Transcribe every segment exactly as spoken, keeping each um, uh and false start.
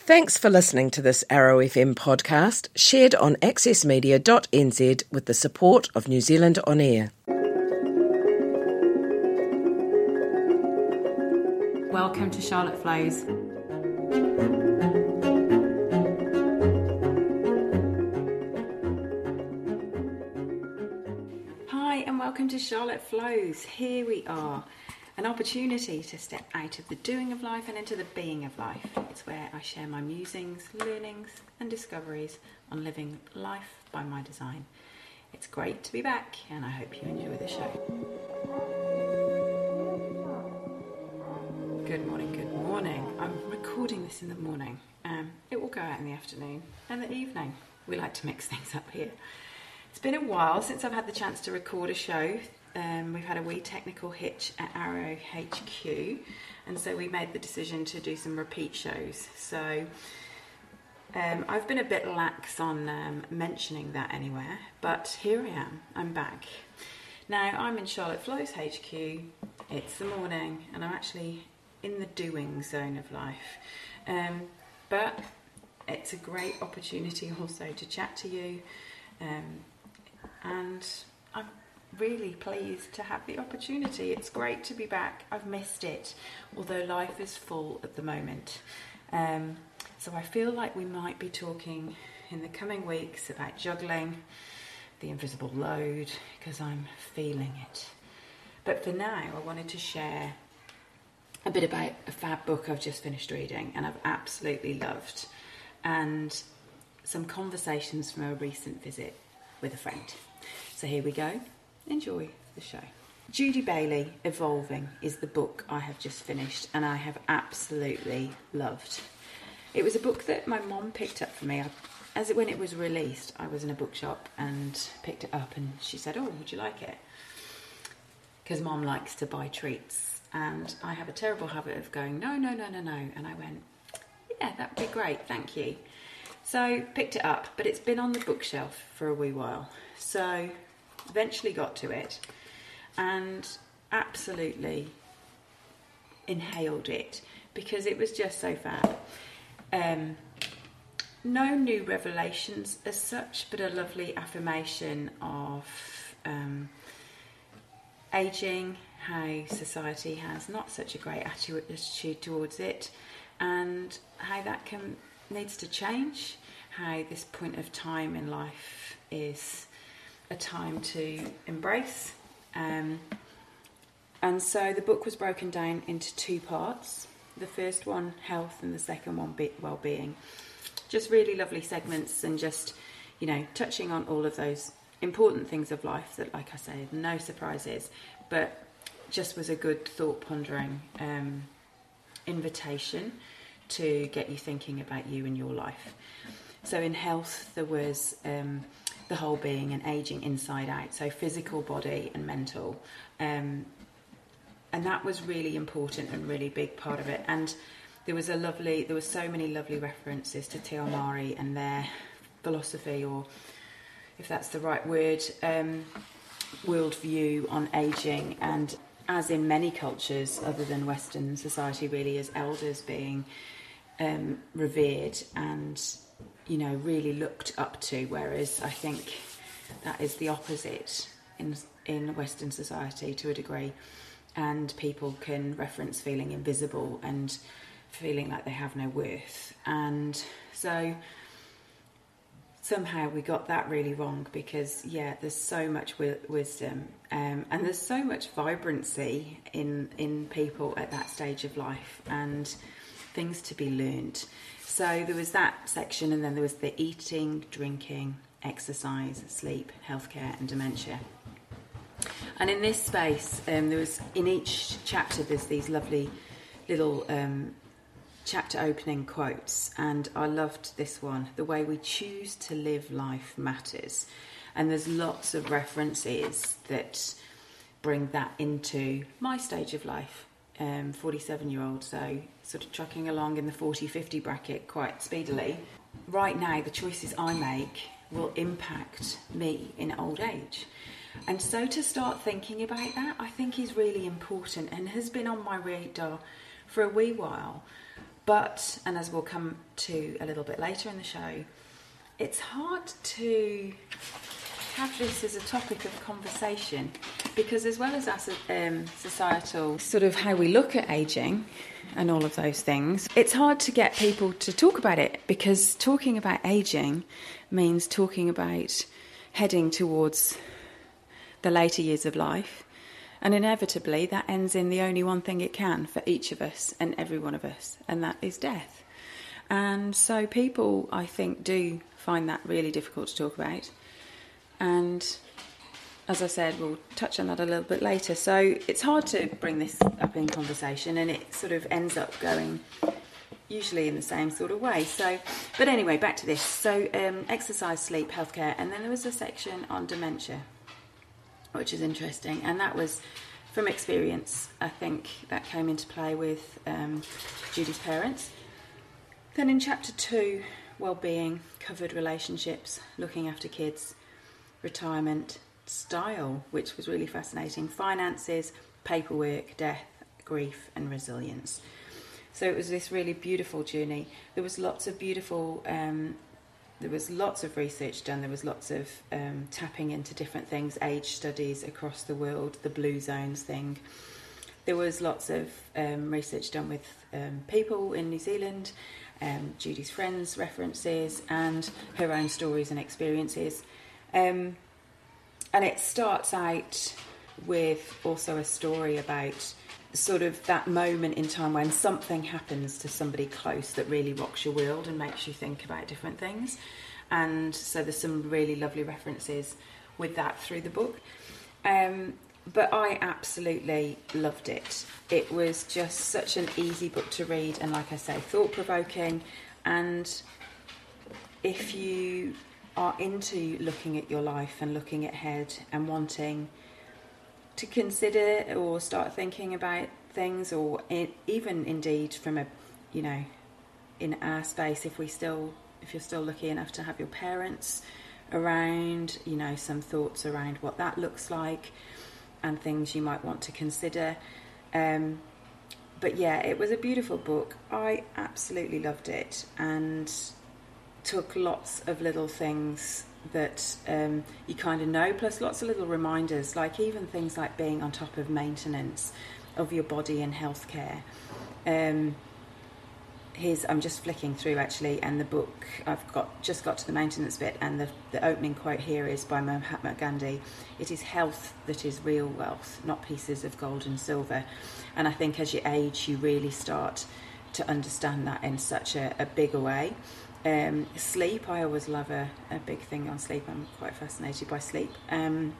Thanks for listening to this Arrow F M podcast, shared on access media dot n z with the support of New Zealand On Air. Welcome to Charlotte Flows. Hi and welcome to Charlotte Flows. Here we are. An opportunity to step out of the doing of life and into the being of life. It's where I share my musings, learnings and discoveries on living life by my design. It's great to be back and I hope you enjoy the show. Good morning, good morning. I'm recording this in the morning. Um, it will go out in the afternoon and the evening. We like to mix things up here. It's been a while since I've had the chance to record a show. Um, we've had a wee technical hitch at Arrow H Q, and so we made the decision to do some repeat shows. So um, I've been a bit lax on um, mentioning that anywhere, but here I am, I'm back. Now I'm in Charlotte Flows H Q, it's the morning, and I'm actually in the doing zone of life. Um, but it's a great opportunity also to chat to you, um, and I'm really pleased to have the opportunity. It's great to be back. I've missed it, although life is full at the moment. Um, so I feel like we might be talking in the coming weeks about juggling the invisible load, because I'm feeling it. But for now, I wanted to share a bit about a fab book I've just finished reading and I've absolutely loved, and some conversations from a recent visit with a friend. So here we go. Enjoy the show. Judy Bailey, Evolving, is the book I have just finished and I have absolutely loved. It was a book that my mum picked up for me. I, as it, when it was released, I was in a bookshop and picked it up and she said, "Oh, would you like it?" Because Mum likes to buy treats and I have a terrible habit of going, no, no, no, no, no. And I went, yeah, that would be great, thank you. So picked it up, but it's been on the bookshelf for a wee while. So eventually got to it and absolutely inhaled it because it was just so fab. Um, no new revelations as such, but a lovely affirmation of um, ageing, how society has not such a great attitude towards it, and how that can needs to change, how this point of time in life is a time to embrace. Um, and so the book was broken down into two parts. The first one, health, and the second one, be- well-being. Just really lovely segments and just, you know, touching on all of those important things of life that, like I said, no surprises, but just was a good thought-pondering um, invitation to get you thinking about you and your life. So in health, there was um, the whole being and aging inside out, so physical, body and mental. Um, and that was really important and really big part of it. And there was a lovely, there were so many lovely references to Te Ao Māori and their philosophy, or if that's the right word, um, worldview on aging. And as in many cultures other than Western society, really, as elders being um, revered and, you know, really looked up to, whereas I think that is the opposite in in Western society to a degree, and people can reference feeling invisible and feeling like they have no worth. And so somehow we got that really wrong, because yeah, there's so much wi- wisdom um, and there's so much vibrancy in in people at that stage of life, and things to be learned. So there was that section, and then there was the eating, drinking, exercise, sleep, healthcare and dementia. And in this space, um, there was, in each chapter, there's these lovely little um, chapter opening quotes, and I loved this one: "The way we choose to live life matters." And there's lots of references that bring that into my stage of life. Um, forty-seven year old, so sort of trucking along in the forty fifty bracket quite speedily. Right now, the choices I make will impact me in old age. And so to start thinking about that, I think is really important and has been on my radar for a wee while. but, and as we'll come to a little bit later in the show, it's hard to have this as a topic of conversation, because as well as our um, societal sort of how we look at ageing and all of those things, it's hard to get people to talk about it, because talking about ageing means talking about heading towards the later years of life, and inevitably that ends in the only one thing it can for each of us and every one of us, and that is death. And so people, I think, do find that really difficult to talk about. And as I said, we'll touch on that a little bit later. So it's hard to bring this up in conversation, and it sort of ends up going usually in the same sort of way. So, but anyway, back to this. So um, exercise, sleep, healthcare, and then there was a section on dementia, which is interesting. And that was from experience, I think, that came into play with um, Judy's parents. Then in chapter two, well-being, covered relationships, looking after kids, retirement, style, which was really fascinating, finances, paperwork, death, grief, and resilience. So it was this really beautiful journey. There was lots of beautiful, um, there was lots of research done. There was lots of um, tapping into different things, age studies across the world, the blue zones thing. There was lots of um, research done with um, people in New Zealand, um, Judy's friends' references, and her own stories and experiences. Um, and it starts out with also a story about sort of that moment in time when something happens to somebody close that really rocks your world and makes you think about different things. And so there's some really lovely references with that through the book. Um, but I absolutely loved it. It was just such an easy book to read, and like I say, thought-provoking. And if you are into looking at your life and looking ahead and wanting to consider or start thinking about things, or in, even indeed from a, you know, in our space, if we still, if you're still lucky enough to have your parents around, you know, some thoughts around what that looks like and things you might want to consider. Um, but yeah, it was a beautiful book. I absolutely loved it, and took lots of little things that um, you kind of know, plus lots of little reminders, like even things like being on top of maintenance of your body and healthcare. Um, here's, I'm just flicking through actually, and the book, I've got just got to the maintenance bit, and the, the opening quote here is by Mahatma Gandhi: "It is health that is real wealth, not pieces of gold and silver." And I think as you age, you really start to understand that in such a, a bigger way. Um, sleep, I always love a, a big thing on sleep. I'm quite fascinated by sleep. Um,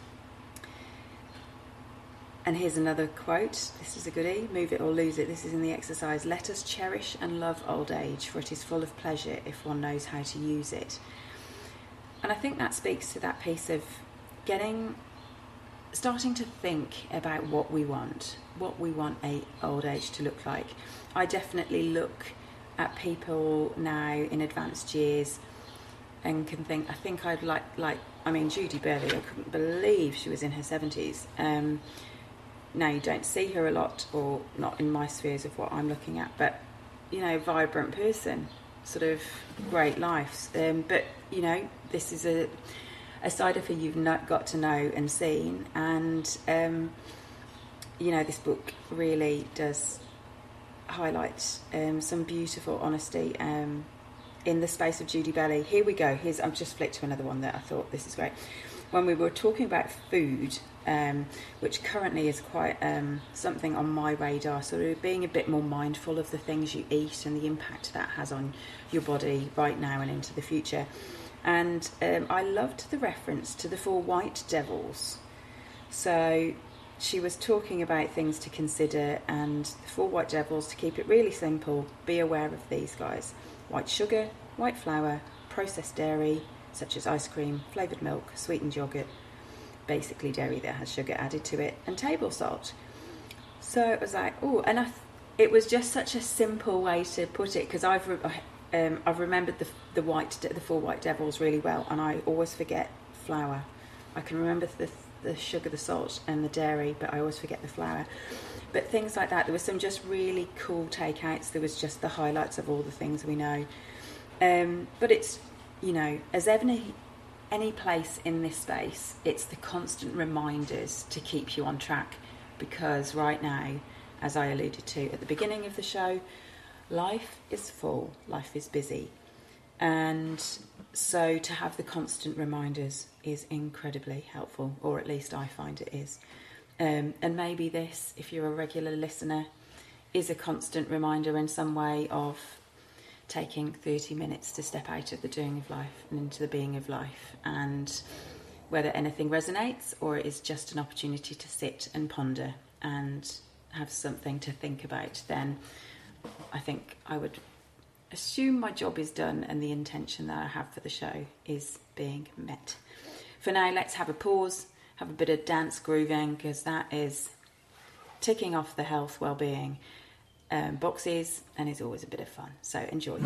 and here's another quote. This is a goodie. "Move it or lose it." This is in the exercise. "Let us cherish and love old age, for it is full of pleasure if one knows how to use it." And I think that speaks to that piece of getting, starting to think about what we want, what we want a old age to look like. I definitely look at people now in advanced years and can think, I think I'd like, like, I mean, Judy Burleigh, I couldn't believe she was in her seventies. Um, now you don't see her a lot, or not in my spheres of what I'm looking at, but, you know, vibrant person, sort of great life. Um, but, you know, this is a, a side of her you've not got to know and seen. And, um, you know, this book really does highlight um, some beautiful honesty um, in the space of Judy Burleigh. Here we go. Here's, I've just flicked to another one that I thought, this is great. When we were talking about food, um, which currently is quite um, something on my radar, sort of being a bit more mindful of the things you eat and the impact that has on your body right now and into the future. And um, I loved the reference to the four white devils. So she was talking about things to consider, and the four white devils, to keep it really simple, be aware of these guys: white sugar, white flour, processed dairy, such as ice cream, flavoured milk, sweetened yoghurt, basically dairy that has sugar added to it, and table salt. So it was like, oh, and I th- it was just such a simple way to put it, because I've re- um, I've remembered the the white de- the four white devils really well, and I always forget flour. I can remember the the sugar, the salt, and the dairy, but I always forget the flour. but things like that. There were some just really cool takeouts. There was just the highlights of all the things we know. Um, but it's, you know, as any, any place in this space, it's the constant reminders to keep you on track, because right now, as I alluded to at the beginning of the show, life is full, life is busy. And so to have the constant reminders is incredibly helpful, or at least I find it is. Um, and maybe this, if you're a regular listener, is a constant reminder in some way of taking thirty minutes to step out of the doing of life and into the being of life. And whether anything resonates or it is just an opportunity to sit and ponder and have something to think about, then I think I would assume my job is done and the intention that I have for the show is being met. For now, let's have a pause, have a bit of dance grooving, because that is ticking off the health, well-being um, boxes and is always a bit of fun. So enjoy.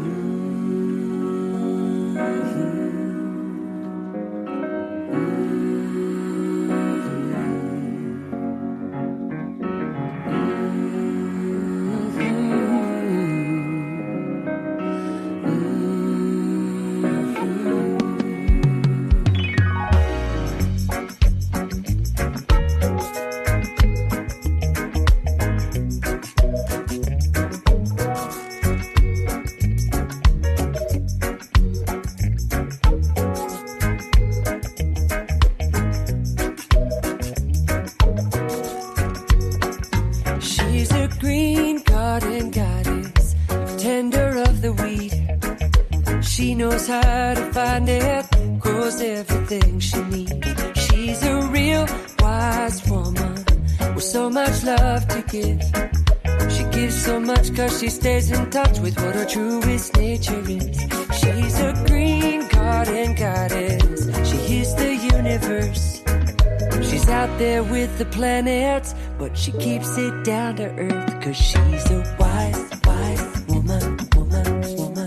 How to find it, grows everything she needs. She's a real wise woman with so much love to give. She gives so much cause she stays in touch with what her truest nature is. She's a green garden goddess, she hears the universe. She's out there with the planets, but she keeps it down to earth, cause she's a wise, wise woman, woman, woman.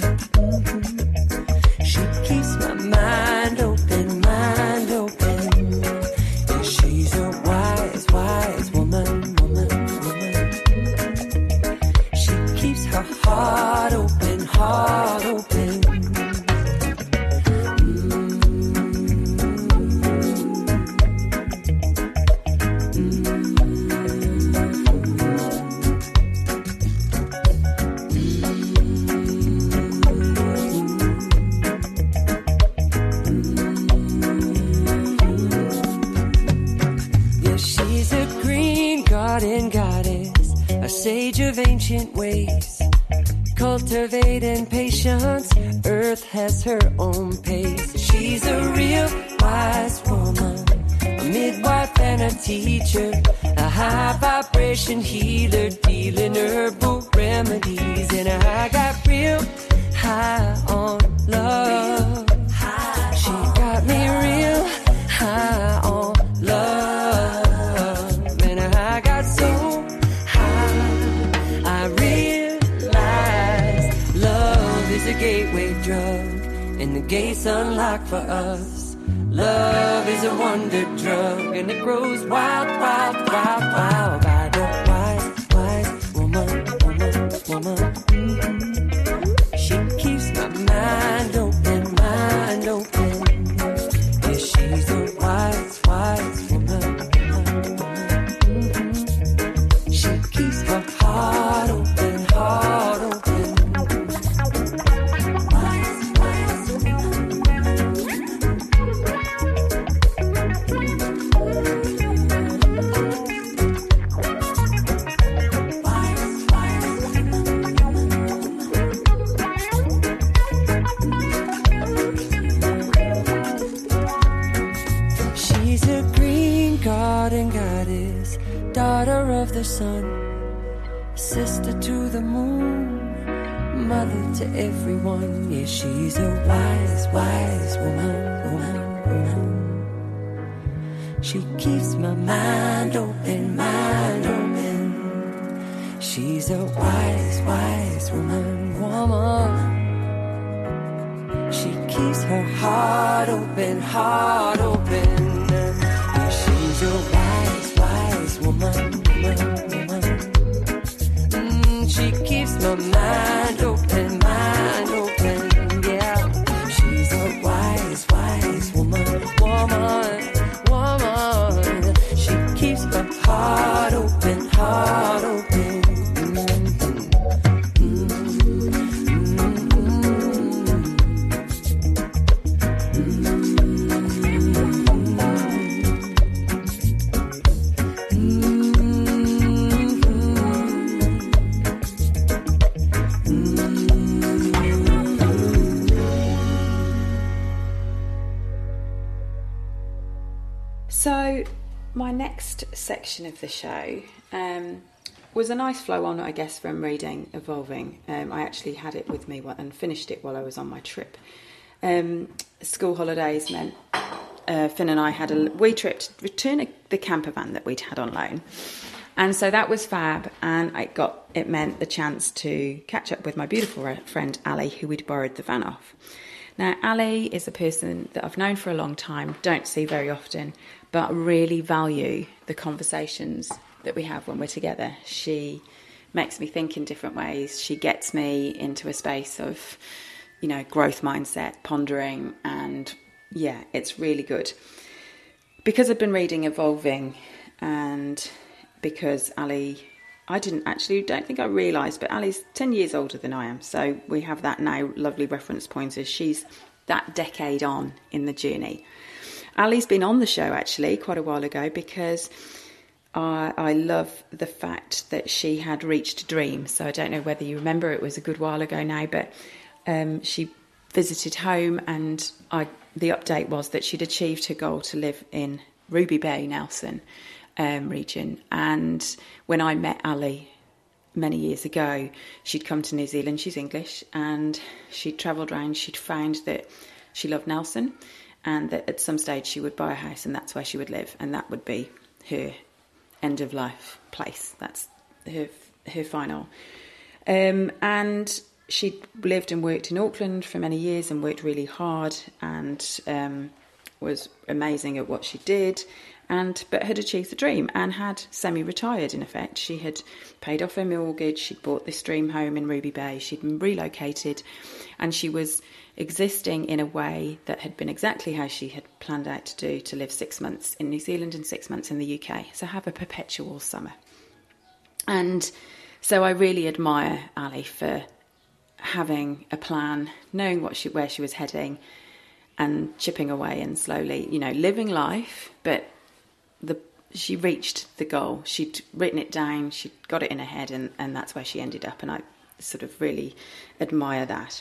Mind open, mind open. Yeah, she's a wise, wise woman, woman, woman. She keeps her heart open, heart open. Sage of ancient ways, cultivating patience. Earth has her own pace. She's a real wise woman, a midwife and a teacher, a high vibration healer, dealing herbal remedies. And I got real high on love. She got me real high on love. And I got so a gateway drug, and the gates unlocked for us. Love is a wonder drug, and it grows wild, wild, wild, wild by the wise, wise woman, woman, woman. Mm-hmm. She keeps my mind open, mind open. Yeah, she's a wise, wise woman, woman, woman. Mm-hmm. She keeps her heart open, heart open. Daughter of the sun, sister to the moon, mother to everyone. Yeah, she's a wise, wise woman, woman, woman. She keeps my mind open, mind open. She's a wise, wise woman, woman. She keeps her heart open, heart open. Yeah, she's a wise, wise woman, woman, woman. So my next section of the show um, was a nice flow on, I guess, from reading Evolving. Um, I actually had it with me and finished it while I was on my trip. Um, school holidays meant uh, Finn and I had a wee trip to return a, the camper van that we'd had on loan. And so that was fab, and I got it meant the chance to catch up with my beautiful friend Ali, who we'd borrowed the van off. Now, Ali is a person that I've known for a long time, don't see very often, but really value the conversations that we have when we're together. She makes me think in different ways. She gets me into a space of, you know, growth mindset, pondering, and yeah, it's really good. Because I've been reading Evolving, and because Ali, I didn't actually, don't think I realised, but Ali's ten years older than I am. So we have that now lovely reference point as she's that decade on in the journey. Ali's been on the show actually quite a while ago because I, I love the fact that she had reached a dream. So I don't know whether you remember, it was a good while ago now, but um, she visited home, and I, the update was that she'd achieved her goal to live in Ruby Bay, Nelson um, region. And when I met Ali many years ago, she'd come to New Zealand. She's English, and she'd travelled around. She'd found that she loved Nelson, and that at some stage she would buy a house, and that's where she would live, and that would be her end of life place. That's her her final. Um, and she lived and worked in Auckland for many years and worked really hard, and um, was amazing at what she did. And but had achieved the dream and had semi-retired in effect. She had paid off her mortgage, she'd bought this dream home in Ruby Bay, she'd relocated, and she was existing in a way that had been exactly how she had planned out to do, to live six months in New Zealand and six months in the U K, so have a perpetual summer. And so I really admire Ali for having a plan, knowing what she, where she was heading, and chipping away and slowly, you know, living life, but The, she reached the goal. She'd written it down, she'd got it in her head, and, and that's where she ended up, and I sort of really admire that.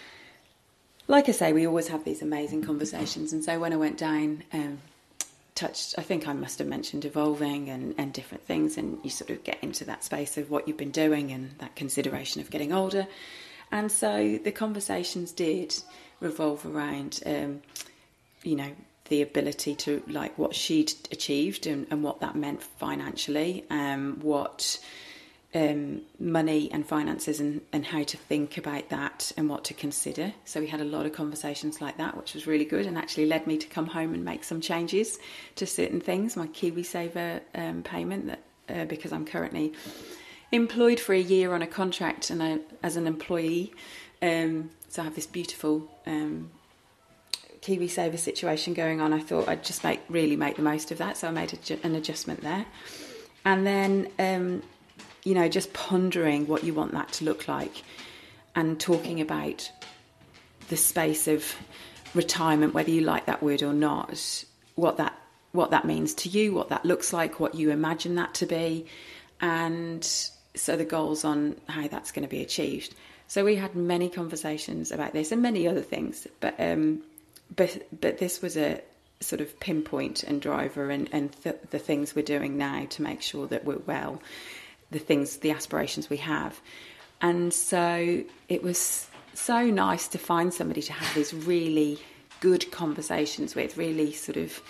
Like I say, we always have these amazing conversations, and so when I went down, um, touched, I think I must have mentioned Evolving and, and different things, and you sort of get into that space of what you've been doing and that consideration of getting older. And so the conversations did revolve around, um, you know, the ability to, like, what she'd achieved and, and what that meant financially, um, what um, money and finances and, and how to think about that and what to consider. So we had a lot of conversations like that, which was really good, and actually led me to come home and make some changes to certain things. My KiwiSaver um, payment, that uh, because I'm currently employed for a year on a contract and I, as an employee, um, so I have this beautiful Um, KiwiSaver situation going on. I thought I'd just make really make the most of that, so I made a, an adjustment there. And then um, you know, just pondering what you want that to look like, and talking about the space of retirement, whether you like that word or not, what that what that means to you, what that looks like, what you imagine that to be, and so the goals on how that's going to be achieved. So we had many conversations about this and many other things, but um But but this was a sort of pinpoint and driver, and, and th- the things we're doing now to make sure that we're well, the things, the aspirations we have. And so it was so nice to find somebody to have these really good conversations with, really sort of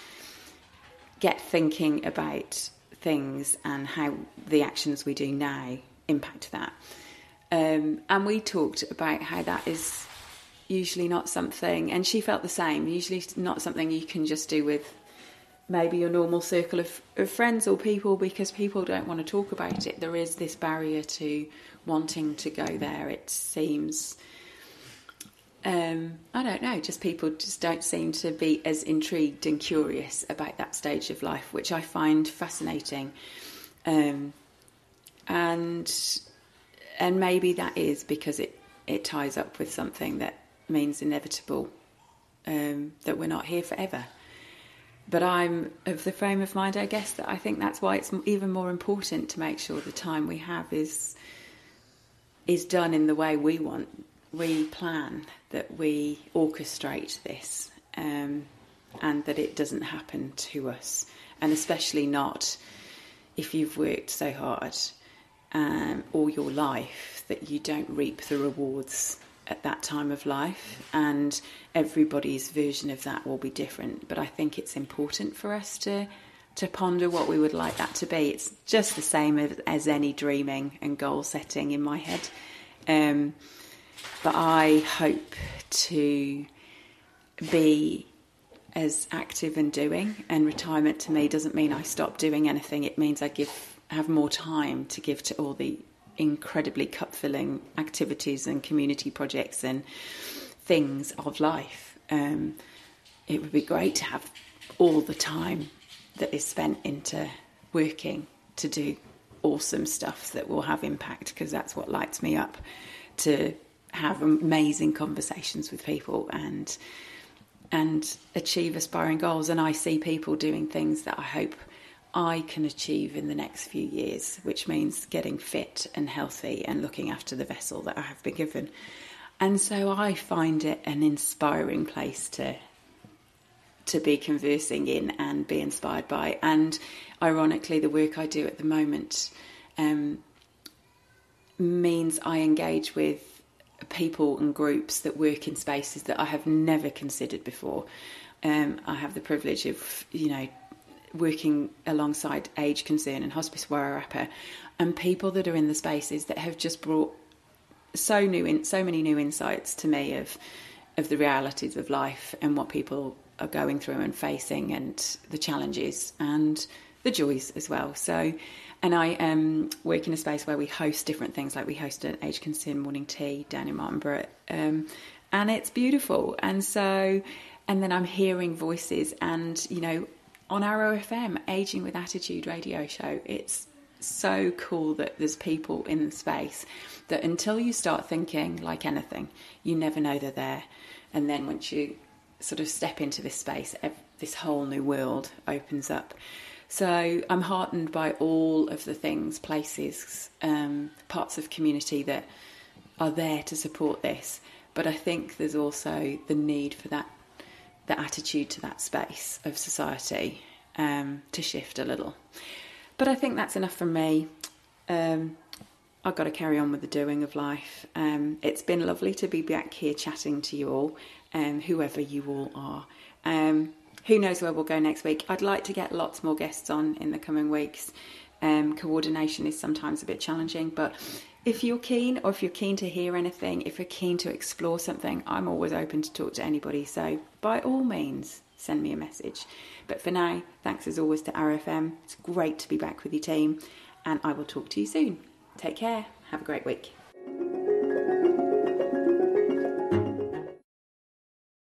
get thinking about things and how the actions we do now impact that. Um, and we talked about how that is usually not something, and she felt the same, usually not something you can just do with maybe your normal circle of, of friends or people, because people don't want to talk about it. There is this barrier to wanting to go there. It seems, um, I don't know, just people just don't seem to be as intrigued and curious about that stage of life, which I find fascinating. Um, and and maybe that is because it, it ties up with something that means inevitable, um, that we're not here forever. But I'm of the frame of mind, I guess, that I think that's why it's even more important to make sure the time we have is is done in the way we want. We plan, that we orchestrate this. Um, and that it doesn't happen to us, and especially not if you've worked so hard um, all your life that you don't reap the rewards at that time of life, and everybody's version of that will be different. But I think it's important for us to to ponder what we would like that to be. It's just the same as, as any dreaming and goal setting in my head. Um, but I hope to be as active and doing, and retirement to me doesn't mean I stop doing anything. It means I give have more time to give to all the incredibly cup-filling activities and community projects and things of life. Um, it would be great to have all the time that is spent into working to do awesome stuff that will have impact, because that's what lights me up, to have amazing conversations with people and and achieve aspiring goals. And I see people doing things that I hope I can achieve in the next few years, which means getting fit and healthy and looking after the vessel that I have been given. And so I find it an inspiring place to to be conversing in and be inspired by. And ironically, the work I do at the moment um, means I engage with people and groups that work in spaces that I have never considered before. Um, I have the privilege of, you know, working alongside Age Concern and Hospice Wairarapa, and people that are in the spaces that have just brought so new in so many new insights to me of of the realities of life and what people are going through and facing, and the challenges and the joys as well. So, and I um, work in a space where we host different things, like we host an Age Concern morning tea down in Martinborough, um, and it's beautiful. And so, and then I'm hearing voices, and, you know, on Arrow F M, Aging with Attitude radio show, it's so cool that there's people in the space that until you start thinking like anything, you never know they're there. And then once you sort of step into this space, this whole new world opens up. So I'm heartened by all of the things, places, um, parts of community that are there to support this. But I think there's also the need for that, the attitude to that space of society um, to shift a little. But I think that's enough from me. Um, I've got to carry on with the doing of life. Um, it's been lovely to be back here chatting to you all, um, whoever you all are. Um, who knows where we'll go next week. I'd like to get lots more guests on in the coming weeks. Um, coordination is sometimes a bit challenging, but if you're keen, or if you're keen to hear anything, if you're keen to explore something, I'm always open to talk to anybody. So by all means, send me a message. But for now, thanks as always to Arrow F M. It's great to be back with your team, and I will talk to you soon. Take care. Have a great week.